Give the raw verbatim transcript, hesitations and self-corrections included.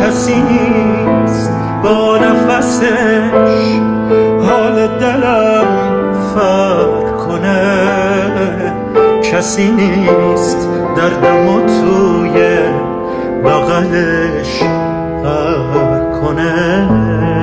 کسی نیست با نفسش حال دلم فرق کنه، کسی نیست دردمو توی بغلش غرق کنه.